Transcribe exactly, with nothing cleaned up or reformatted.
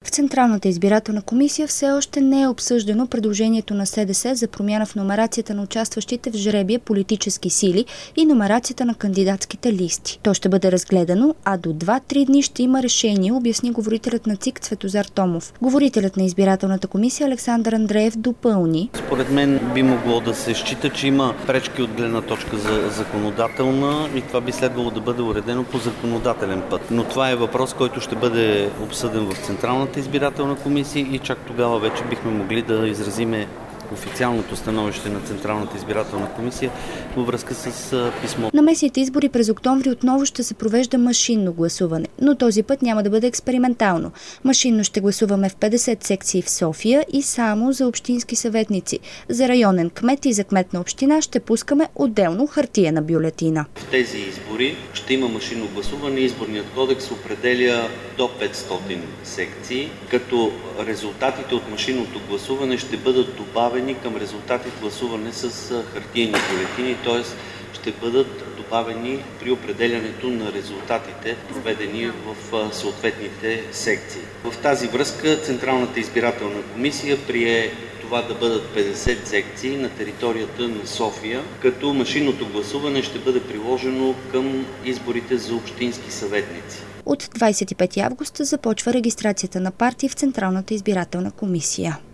В Централната избирателна комисия все още не е обсъждано предложението на СДС за промяна в номерацията на участващите в жребия политически сили и номерацията на кандидатските листи. То ще бъде разгледано, а до два-три дни ще има решение, обясни говорителят на ЦИК Цветозар Томов. Говорителят на избирателната комисия Александър Андреев допълни: Според мен би могло да се счита, че има пречки от гледна точка за законодателна и това би следвало да бъде уредено по законодателен път. Но това е въпрос, който ще бъде обсъден в Централната избирателна комисия и чак тогава вече бихме могли да изразиме официалното становище на Централната избирателна комисия във връзка с писмо. На местните избори през октомври отново ще се провежда машинно гласуване, но този път няма да бъде експериментално. Машинно ще гласуваме в петдесет секции в София и само за общински съветници. За районен кмет и за кмет на община ще пускаме отделно хартиена бюлетина. В тези избори ще има машинно гласуване. Изборният кодекс определя до петстотин секции, като резултатите от машинното гласуване ще бъдат добавени към резултати гласуване с хартиени бюлетини, т.е. ще бъдат добавени при определянето на резултатите, проведени в съответните секции. В тази връзка Централната избирателна комисия прие това да бъдат петдесет секции на територията на София, като машинното гласуване ще бъде приложено към изборите за общински съветници. От двадесет и пети август започва регистрацията на партии в Централната избирателна комисия.